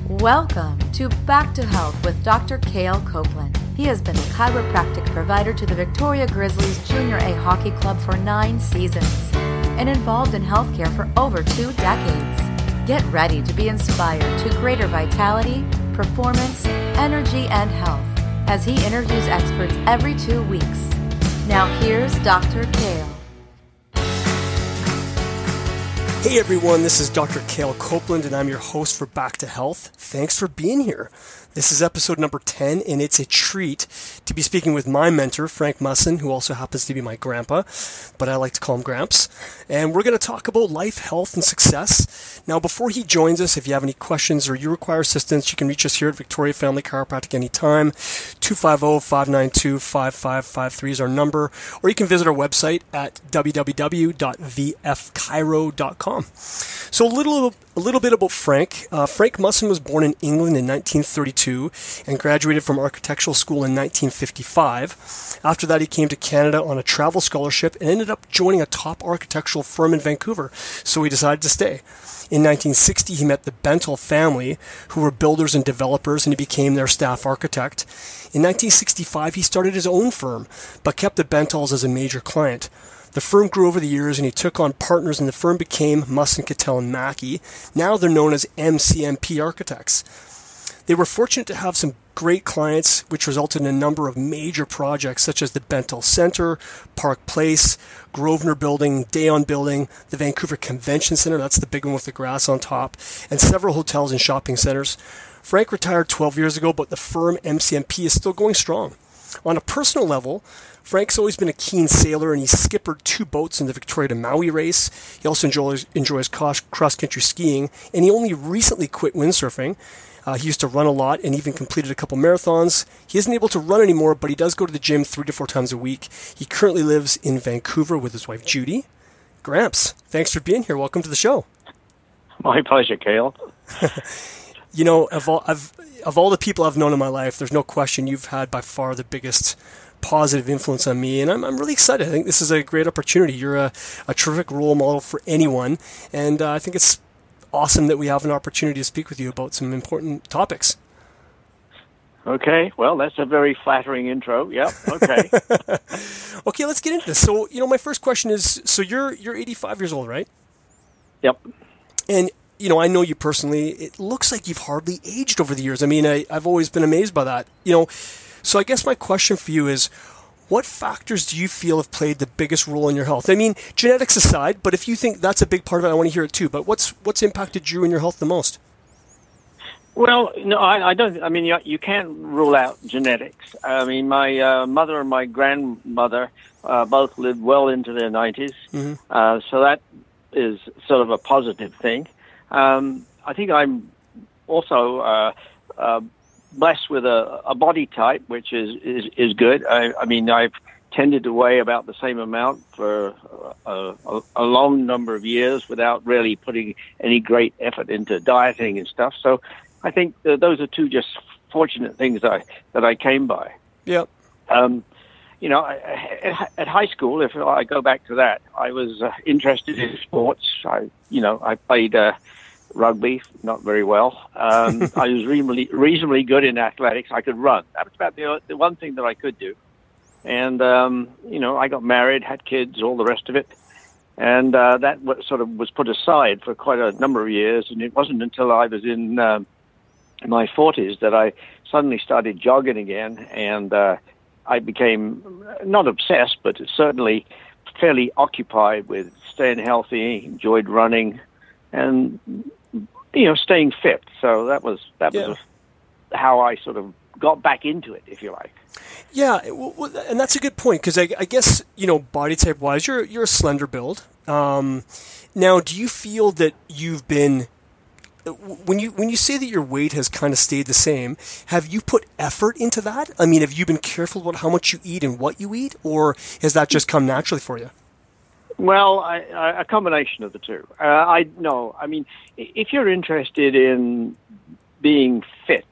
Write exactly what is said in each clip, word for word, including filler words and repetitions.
Welcome to Back to Health with Doctor Cale Copeland. He has been the chiropractic provider to the Victoria Grizzlies Junior A Hockey Club for nine seasons and involved in healthcare for over two decades. Get ready to be inspired to greater vitality, performance, energy, and health as he interviews experts every two weeks. Now here's Doctor Cale. Hey everyone, this is Doctor Cale Copeland and I'm your host for Back to Health. Thanks for being here. This is episode number ten and it's a treat to be speaking with my mentor, Frank Musson, who also happens to be my grandpa, but I like to call him Gramps. And we're going to talk about life, health, and success. Now, before he joins us, if you have any questions or you require assistance, you can reach us here at Victoria Family Chiropractic anytime. two five zero, five nine two, five five five three is our number, or you can visit our website at w w w dot v f chiro dot com. So a little a little bit about Frank. Uh, Frank Musson was born in England in nineteen thirty-two and graduated from architectural school in nineteen fifty-five. After that, he came to Canada on a travel scholarship and ended up joining a top architectural firm in Vancouver, so he decided to stay. In nineteen sixty, he met the Bentel family, who were builders and developers, and he became their staff architect. In nineteen sixty-five, he started his own firm, but kept the Bentels as a major client. The firm grew over the years, and he took on partners, and the firm became Musson, Cattell and Mackey. Now they're known as M C M P Architects. They were fortunate to have some great clients, which resulted in a number of major projects, such as the Bentel Center, Park Place, Grosvenor Building, Dayon Building, the Vancouver Convention Center, that's the big one with the grass on top, and several hotels and shopping centers. Frank retired twelve years ago, but the firm M C M P is still going strong. On a personal level, Frank's always been a keen sailor, and he skippered two boats in the Victoria to Maui race. He also enjoys, enjoys cross-country skiing, and he only recently quit windsurfing. Uh, he used to run a lot and even completed a couple marathons. He isn't able to run anymore, but he does go to the gym three to four times a week. He currently lives in Vancouver with his wife, Judy. Gramps, thanks for being here. Welcome to the show. My pleasure, Cale. You know, of all, I've, of all the people I've known in my life, there's no question you've had by far the biggest positive influence on me, and I'm, I'm really excited. I think this is a great opportunity. You're a, a terrific role model for anyone, and uh, I think it's awesome that we have an opportunity to speak with you about some important topics. Okay, well, that's a very flattering intro. Yep, okay. Okay, let's get into this. So, you know, my first question is, so you're you're eighty-five years old, right? Yep. And, you know, I know you personally. It looks like you've hardly aged over the years. I mean, I, I've always been amazed by that. You know, so I guess my question for you is, what factors do you feel have played the biggest role in your health? I mean, genetics aside, but if you think that's a big part of it, I want to hear it too. But what's what's impacted you and your health the most? Well, no, I, I don't. I mean, you, you can't rule out genetics. I mean, my uh, mother and my grandmother uh, both lived well into their nineties, mm-hmm. uh, so that is sort of a positive thing. Um, I think I'm also uh, uh, blessed with a, a body type, which is, is, is good. I, I mean, I've tended to weigh about the same amount for a, a, a long number of years without really putting any great effort into dieting and stuff. So I think uh, those are two just fortunate things that I, that I came by. Yep. Um, you know, at, at high school, if I go back to that, I was uh, interested in sports. I, you know, I played uh, rugby, not very well. Um, I was reasonably, reasonably good in athletics. I could run. That was about the, the one thing that I could do. And, um, you know, I got married, had kids, all the rest of it. And uh, that sort of was put aside for quite a number of years. And it wasn't until I was in um, my forties that I suddenly started jogging again. And uh, I became not obsessed, but certainly fairly occupied with staying healthy, enjoyed running, and, you know, staying fit. So that was that yeah. was how I sort of got back into it, if you like. Yeah, well, and that's a good point, because I, I guess, you know, body type wise, you're you're a slender build. Um, now, do you feel that you've been, when you when you say that your weight has kind of stayed the same, have you put effort into that? I mean, have you been careful about how much you eat and what you eat, or has that just come naturally for you? Well, I, I, a combination of the two. Uh, I no, I mean, if you're interested in being fit,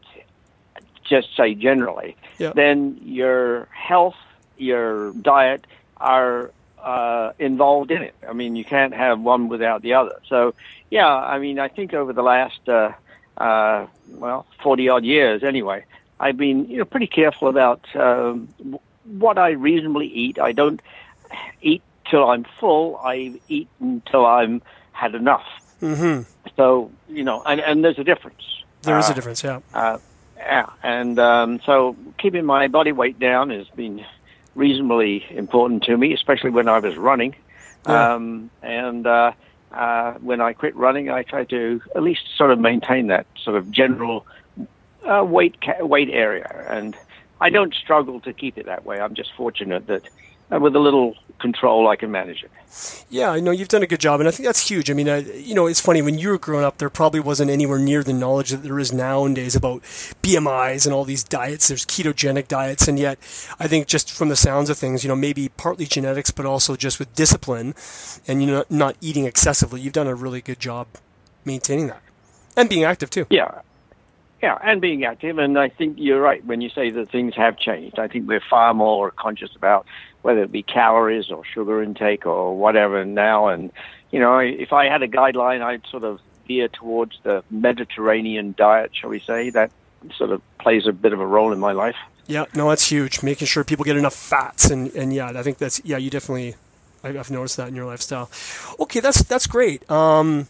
just say generally, yeah. then your health, your diet are uh, involved in it. I mean, you can't have one without the other. So, yeah, I mean, I think over the last uh, uh, well, forty odd years anyway, I've been, you know, pretty careful about um, what I reasonably eat. I don't eat till I'm full. I eat until I'm had enough. Mm-hmm. So, you know, and, and there's a difference. There is uh, a difference, yeah. Uh, yeah, and um, so keeping my body weight down has been reasonably important to me, especially when I was running. Yeah. Um, and uh, uh, when I quit running, I tried to at least sort of maintain that sort of general uh, weight ca- weight area. And I don't struggle to keep it that way. I'm just fortunate that uh, with a little control, I can manage it. Yeah, I know you've done a good job, and I think that's huge. I mean, I, you know, it's funny, when you were growing up, there probably wasn't anywhere near the knowledge that there is nowadays about B M Is and all these diets. There's ketogenic diets, and yet I think just from the sounds of things, you know, maybe partly genetics, but also just with discipline and, you know, not eating excessively, you've done a really good job maintaining that and being active too. Yeah. Yeah, and being active, and I think you're right when you say that things have changed. I think we're far more conscious about whether it be calories or sugar intake or whatever now. And, you know, if I had a guideline, I'd sort of veer towards the Mediterranean diet, shall we say. That sort of plays a bit of a role in my life. Yeah, no, that's huge. Making sure people get enough fats, and, and yeah, I think that's, yeah, you definitely, I've noticed that in your lifestyle. Okay, that's that's great. Um,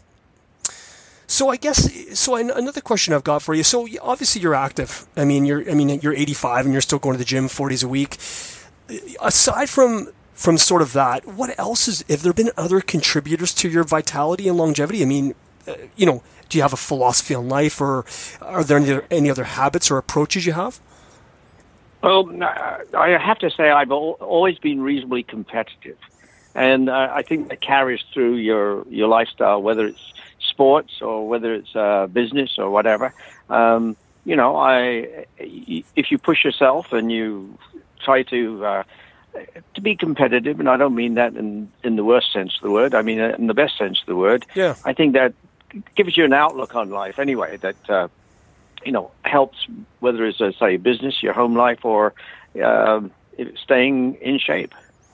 So I guess, so another question I've got for you. So obviously you're active. I mean, you're, I mean, you're eighty-five and you're still going to the gym four days a week. Aside from, from sort of that, what else is, have there been other contributors to your vitality and longevity? I mean, uh, you know, do you have a philosophy on life, or are there any, any other habits or approaches you have? Well, I have to say I've always been reasonably competitive. And uh, I think that carries through your, your lifestyle, whether it's sports or whether it's uh, business or whatever. Um, you know, I if you push yourself and you try to uh, to be competitive, and I don't mean that in, in the worst sense of the word. I mean in the best sense of the word. Yeah. I think that gives you an outlook on life anyway that, uh, you know, helps, whether it's, uh, say, business, your home life, or uh, staying in shape.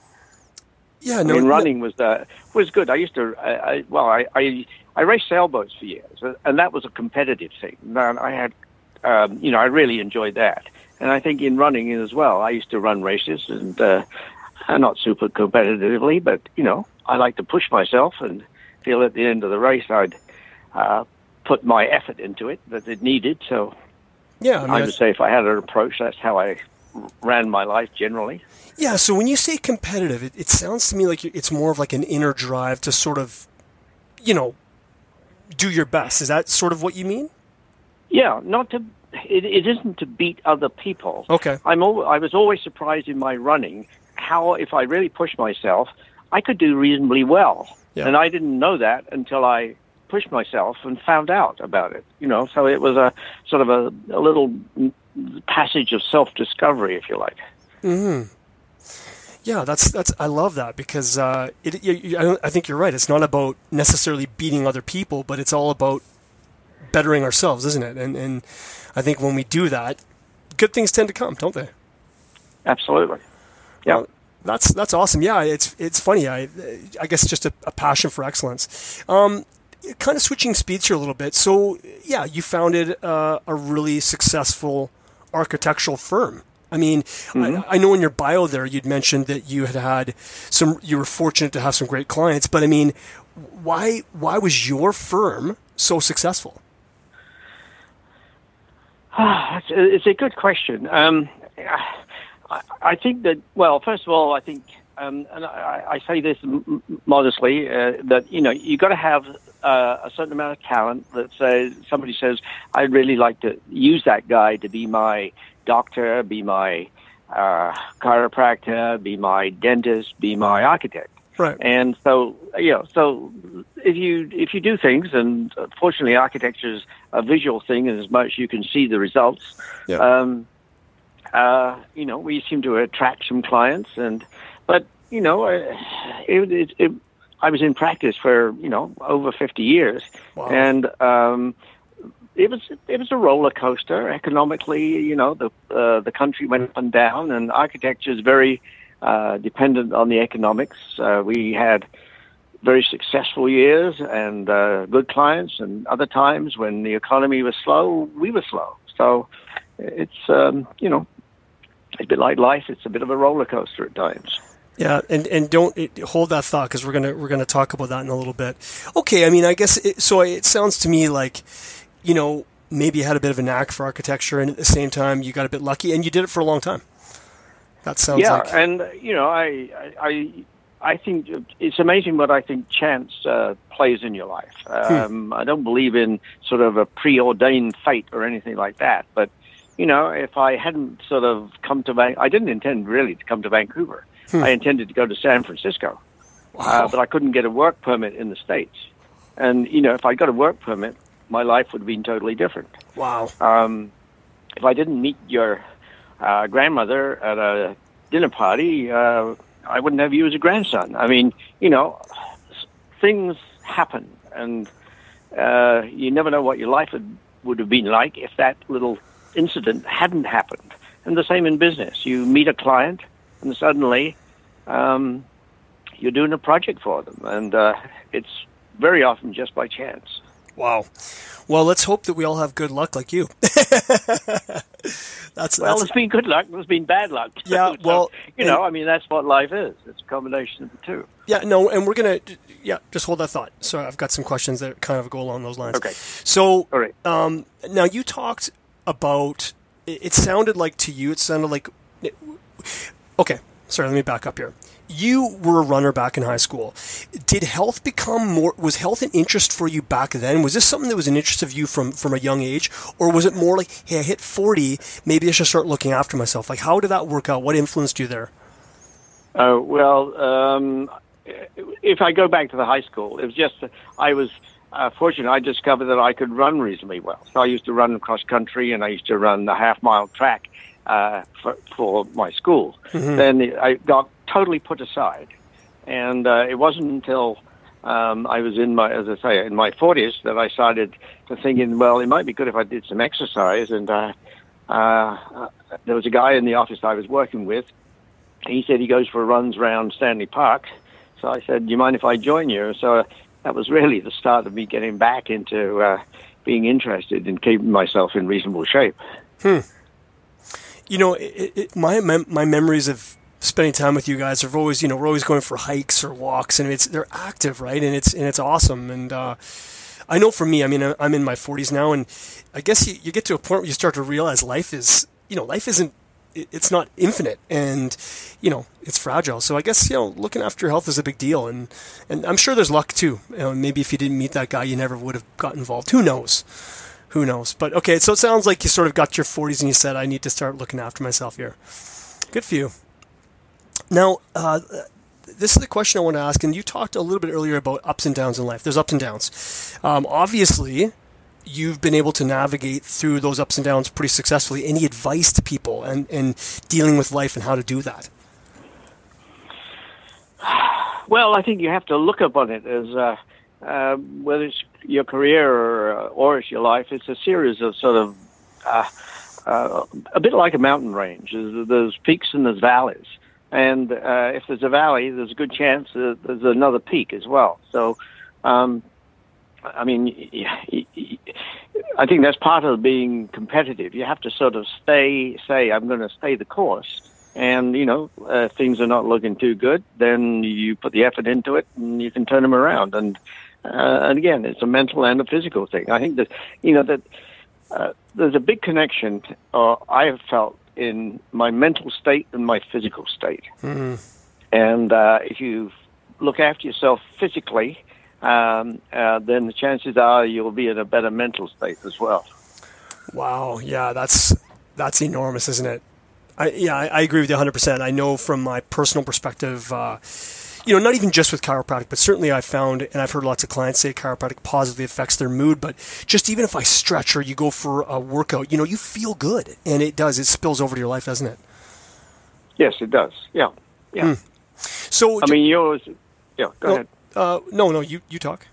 Yeah, no, I mean, running was uh, was good. I used to, I, I, well, I, I I raced sailboats for years, and that was a competitive thing. And I had, um, you know, I really enjoyed that. And I think in running as well, I used to run races, and uh, not super competitively, but you know, I like to push myself and feel at the end of the race I'd uh, put my effort into it that it needed. So, yeah, I, mean, I would say if I had an approach, that's how I ran my life generally. Yeah, so when you say competitive, it, it sounds to me like it's more of like an inner drive to sort of, you know, do your best. Is that sort of what you mean? Yeah, not to. It, it isn't to beat other people. Okay. I'm. Al- I was always surprised in my running how, if I really pushed myself, I could do reasonably well. Yeah. And I didn't know that until I pushed myself and found out about it. You know, so it was a sort of a, a little passage of self-discovery, if you like. Mm-hmm. Yeah, that's that's. I love that because uh, it, you, you, I think you're right. It's not about necessarily beating other people, but it's all about bettering ourselves, isn't it? And and I think when we do that, good things tend to come, don't they? Absolutely. Yeah, well, that's that's awesome. Yeah, it's it's funny. I I guess just a, a passion for excellence. Um, kind of switching speeds here a little bit. So yeah, you founded uh, a really successful architectural firm. I mean, mm-hmm. I, I know in your bio there you'd mentioned that you had had some, you were fortunate to have some great clients, but I mean, why why was your firm so successful? it's, it's a good question. Um, I, I think that, well, first of all, I think, um, and I, I say this m- modestly, uh, that, you know, you got to have uh, a certain amount of talent that says, somebody says, I'd really like to use that guy to be my doctor, be my uh, chiropractor, be my dentist, be my architect. Right. And so, you know, so if you if you do things, and fortunately architecture is a visual thing, and as much you can see the results, yeah. um, uh, you know, we seem to attract some clients. And but you know, it, it, it, I was in practice for you know over fifty years, wow. and um, it was it was a roller coaster economically. You know, the uh, the country went up and down, and architecture is very uh, dependent on the economics. Uh, we had very successful years and uh, good clients, and other times when the economy was slow, we were slow. So it's, um, you know, it's a bit like life. It's a bit of a roller coaster at times. Yeah, and, and don't it, hold that thought, because we're gonna we're gonna talk about that in a little bit. Okay, I mean, I guess it, so. It sounds to me like, you know, maybe you had a bit of a knack for architecture, and at the same time you got a bit lucky, and you did it for a long time. That sounds yeah, like yeah, and you know, I I I think it's amazing what I think chance uh, plays in your life. Um, hmm. I don't believe in sort of a preordained fate or anything like that, but you know, if I hadn't sort of come to Van- I didn't intend really to come to Vancouver. Hmm. I intended to go to San Francisco, wow. uh, but I couldn't get a work permit in the States. And, you know, if I got a work permit, my life would have been totally different. Wow. Um, if I didn't meet your uh, grandmother at a dinner party, uh, I wouldn't have you as a grandson. I mean, you know, things happen, and uh, you never know what your life would, would have been like if that little incident hadn't happened. And the same in business. You meet a client, and suddenly um, you're doing a project for them. And uh, it's very often just by chance. Wow. Well, let's hope that we all have good luck like you. that's Well, that's, there's been good luck. There's been bad luck. Too. Yeah, well... So, you know, I mean, that's what life is. It's a combination of the two. Yeah, no, and we're going to... Yeah, just hold that thought. So I've got some questions that kind of go along those lines. Okay. So, all right. um, now you talked about... It, it sounded like to you, it sounded like... It, okay, sorry, let me back up here. You were a runner back in high school. Did health become more, was health an interest for you back then? Was this something that was an interest of you from, from a young age? Or was it more like, hey, I hit forty, maybe I should start looking after myself? Like, how did that work out? What influenced you there? Uh, well, um, if I go back to the high school, it was just, I was uh, fortunate. I discovered that I could run reasonably well. So I used to run cross country, and I used to run the half mile track. Uh, for, for my school. Mm-hmm. Then I got totally put aside. And uh, it wasn't until um, I was in my, as I say, in my forties that I started to thinking, well, it might be good if I did some exercise. And uh, uh, there was a guy in the office I was working with. He said he goes for runs around Stanley Park. So I said, do you mind if I join you? So that was really the start of me getting back into uh, being interested in keeping myself in reasonable shape. Hmm. You know, it, it, my mem- my memories of spending time with you guys are always, you know, we're always going for hikes or walks, and it's they're active, right? And it's and it's awesome. And uh, I know for me, I mean, I'm in my forties now, and I guess you, you get to a point where you start to realize life is, you know, life isn't, it's not infinite, and you know, it's fragile. So I guess, you know, looking after your health is a big deal, and and I'm sure there's luck too. You know, maybe if you didn't meet that guy, you never would have got involved. Who knows? Who knows? But okay, so it sounds like you sort of got your forties and you said, I need to start looking after myself here. Good for you. Now, uh, this is the question I want to ask, and you talked a little bit earlier about ups and downs in life. There's ups and downs. Um, obviously, you've been able to navigate through those ups and downs pretty successfully. Any advice to people and, and dealing with life and how to do that? Well, I think you have to look upon it as uh, uh, whether it's your career or, or it's your life. It's a series of sort of uh, uh, a bit like a mountain range. There's, there's peaks and there's valleys. And uh, if there's a valley, there's a good chance that there's another peak as well. So, um, I mean, I think that's part of being competitive. You have to sort of stay, say, I'm going to stay the course. And, you know, uh, things are not looking too good, then you put the effort into it and you can turn them around. And, uh, and again, it's a mental and a physical thing. I think that, you know, that uh, there's a big connection, uh, I have felt, in my mental state and my physical state. Mm-hmm. And uh, if you look after yourself physically, um, uh, then the chances are you'll be in a better mental state as well. Wow. Yeah, that's that's enormous, isn't it? I, yeah, I, I agree with you one hundred percent. I know from my personal perspective, uh, you know, not even just with chiropractic, but certainly I've found, and I've heard lots of clients say chiropractic positively affects their mood, but just even if I stretch or you go for a workout, you know, you feel good. And it does. It spills over to your life, doesn't it? Yes, it does. Yeah. Yeah. Mm. So, I mean, you always, yeah, go no, ahead. Uh, no, no, you, you talk.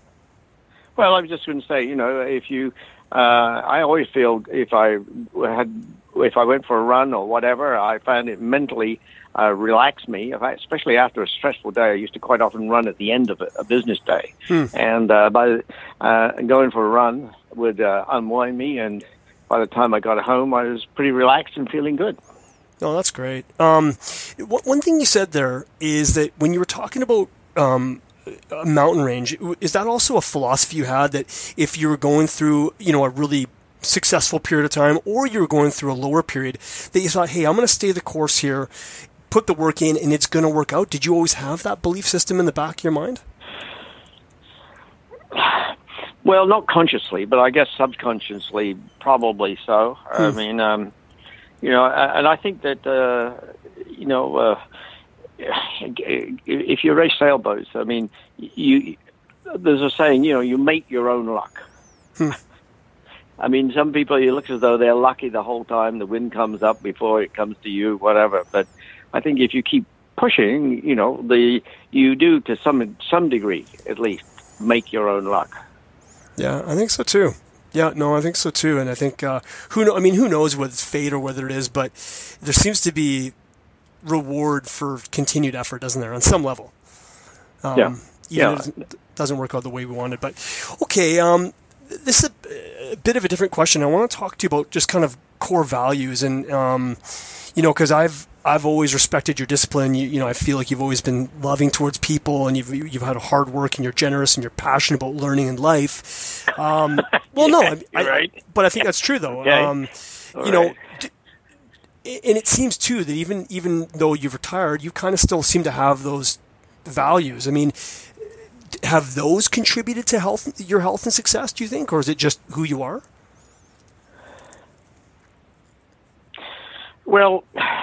Well, I was just going to say, you know, if you, uh, I always feel if I had if I went for a run or whatever, I found it mentally uh, relaxed me. If I, especially after a stressful day, I used to quite often run at the end of a, a business day, hmm. and uh, by uh, going for a run would uh, unwind me. And by the time I got home, I was pretty relaxed and feeling good. Oh, that's great. Um, one thing you said there is that when you were talking about um, a mountain range, is that also a philosophy you had that if you were going through, you know, a really successful period of time, or you were going through a lower period, that you thought, hey, I'm going to stay the course here, put the work in, and it's going to work out? Did you always have that belief system in the back of your mind? Well, not consciously, but I guess subconsciously, probably so. Hmm. I mean, um, you know, and I think that, uh, you know, uh, if you race sailboats, I mean, you there's a saying, you know, you make your own luck. Hmm. I mean, some people, it looks as though they're lucky the whole time. The wind comes up before it comes to you, whatever. But I think if you keep pushing, you know, the you do to some some degree, at least, make your own luck. Yeah, I think so too. Yeah, no, I think so too. And I think, uh, who know, I mean, who knows whether it's fate or whether it is, but there seems to be reward for continued effort, doesn't there, on some level? Um, yeah. Even yeah. if it doesn't work out the way we wanted. But, okay, um, this is a, a bit of a different question. I want to talk to you about just kind of core values. And, um, you know, because I've, I've always respected your discipline. You, you know, I feel like you've always been loving towards people, and you've you've had a hard work, and you're generous, and you're passionate about learning and life. Um, well, no, yeah, I, I, right. but I think that's true, though. Okay. Um, you right. know, and it seems too that even even though you've retired, you kind of still seem to have those values. I mean, have those contributed to health, your health and success? Do you think, or is it just who you are? Well.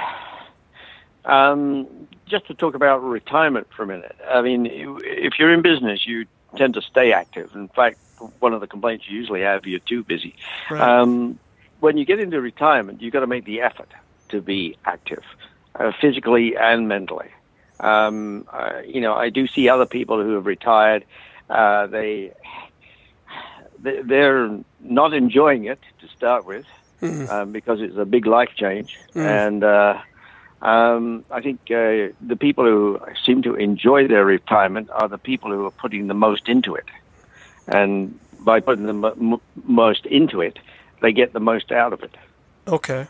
Um, just to talk about retirement for a minute. I mean, if you're in business, you tend to stay active. In fact, one of the complaints you usually have, you're too busy. Right. Um, when you get into retirement, you've got to make the effort to be active, uh, physically and mentally. Um, uh, you know, I do see other people who have retired. Uh, they, they're not enjoying it to start with, mm-hmm. um, because it's a big life change. Mm-hmm. And, uh, Um, I think uh, the people who seem to enjoy their retirement are the people who are putting the most into it. And by putting the m- most into it, they get the most out of it. Okay.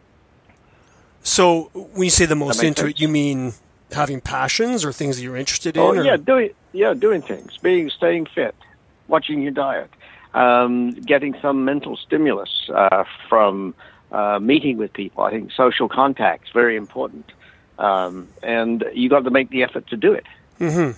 So when you say the most into sense? it, you mean having passions or things that you're interested in? Oh, or? yeah, doing yeah, doing things, being staying fit, watching your diet, um, getting some mental stimulus uh, from Uh, meeting with people. I think social contact is very important. Um, and you got to make the effort to do it. Mm-hmm.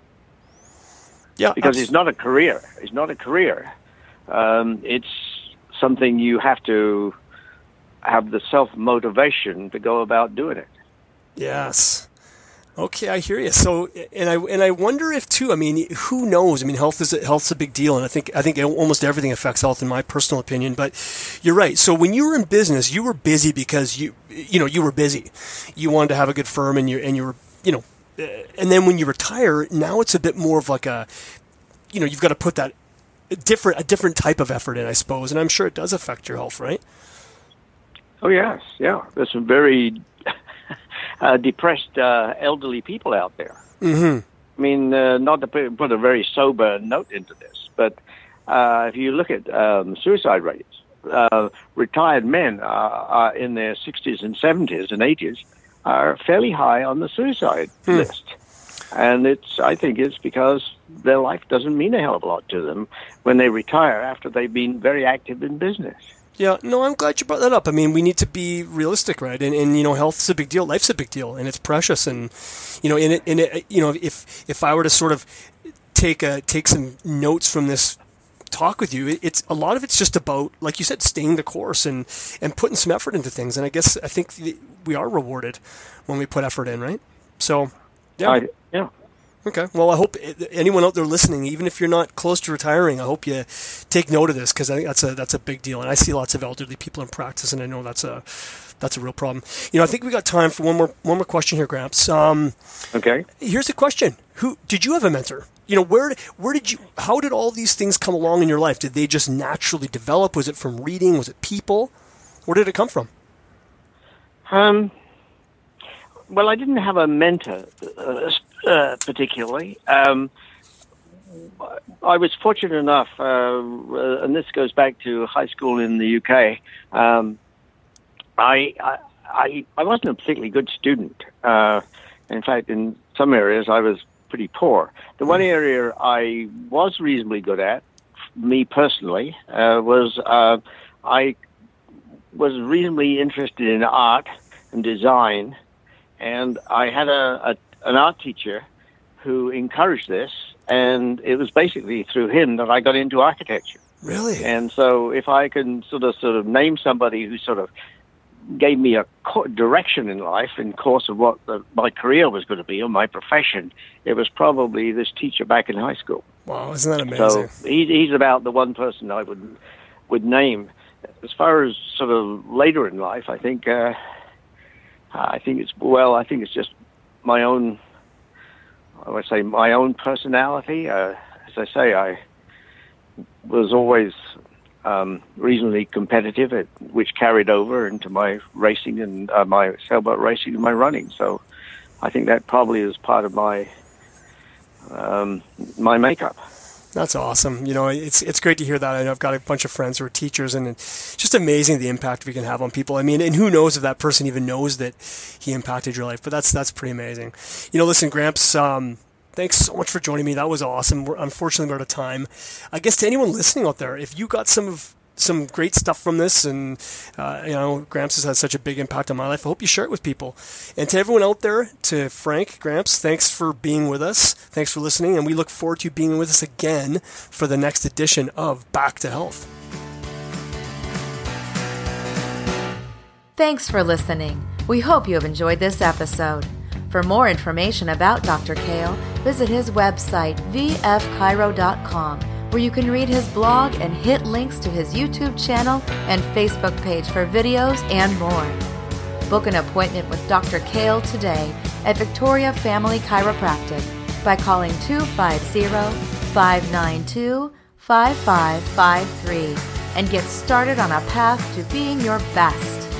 Yeah, because it's not a career. It's not a career. Um, it's something you have to have the self-motivation to go about doing it. Yes. Okay, I hear you. So, and I and I wonder if too. I mean, who knows? I mean, health is a, health's a big deal, and I think I think almost everything affects health, in my personal opinion. But you're right. So when you were in business, you were busy because you you know you were busy. You wanted to have a good firm, and you and you were you know, and then when you retire, now it's a bit more of like a, you know, you've got to put that different a different type of effort in, I suppose, and I'm sure it does affect your health, right? Oh yes, yeah. There's some very Uh, depressed uh, elderly people out there. Mm-hmm. I mean, uh, not to put a very sober note into this, but uh, if you look at um, suicide rates, uh, retired men are, are in their sixties and seventies and eighties are fairly high on the suicide hmm. list. And it's, I think it's because their life doesn't mean a hell of a lot to them when they retire after they've been very active in business. Yeah, no, I'm glad you brought that up. I mean, we need to be realistic, right? And, and you know, health's a big deal. Life's a big deal, and it's precious. And, you know, in it, in it, you know, if if I were to sort of take a take some notes from this talk with you, it's a lot of it's just about, like you said, staying the course and, and putting some effort into things. And I guess I think we are rewarded when we put effort in, right? So, yeah. I, yeah. Okay. Well, I hope anyone out there listening, even if you're not close to retiring, I hope you take note of this, because I think that's a that's a big deal. And I see lots of elderly people in practice, and I know that's a that's a real problem. You know, I think we got time for one more one more question here, Gramps. Um, okay. Here's a question: Who did you have a mentor? You know, where where did you? How did all these things come along in your life? Did they just naturally develop? Was it from reading? Was it people? Where did it come from? Um, well, I didn't have a mentor uh, uh, particularly. Um, I was fortunate enough, uh, and this goes back to high school in the U K. Um, I, I I wasn't a particularly good student. Uh, in fact, in some areas, I was pretty poor. The one area I was reasonably good at, me personally, uh, was uh, I was reasonably interested in art and design, and I had a, a an art teacher who encouraged this, and it was basically through him that I got into architecture. Really? And so if I can sort of sort of name somebody who sort of gave me a co- direction in life in course of what the, my career was going to be or my profession, it was probably this teacher back in high school. Wow, isn't that amazing? So he, he's about the one person I would would name. As far as sort of later in life, I think uh, I think it's well, I think it's just my own. I would say my own personality. Uh, as I say, I was always um, reasonably competitive, at, which carried over into my racing and uh, my sailboat racing and my running. So I think that probably is part of my um, my makeup. That's awesome. You know, it's it's great to hear that. I know I've got a bunch of friends who are teachers, and it's just amazing the impact we can have on people. I mean, and who knows if that person even knows that he impacted your life, but that's that's pretty amazing. You know, listen, Gramps, um, thanks so much for joining me. That was awesome. We're, unfortunately, we're out of time. I guess to anyone listening out there, if you got some of some great stuff from this, and uh, you know, Gramps has had such a big impact on my life, I hope you share it with people. And to everyone out there, to Frank, Gramps, thanks for being with us. Thanks for listening, and we look forward to you being with us again for the next edition of Back to Health. Thanks for listening. We hope you have enjoyed this episode. For more information about Doctor Kale, visit his website, v f chiro dot com, where you can read his blog and hit links to his YouTube channel and Facebook page for videos and more. Book an appointment with Doctor Kale today at Victoria Family Chiropractic by calling two five zero, five nine two, five five five three and get started on a path to being your best.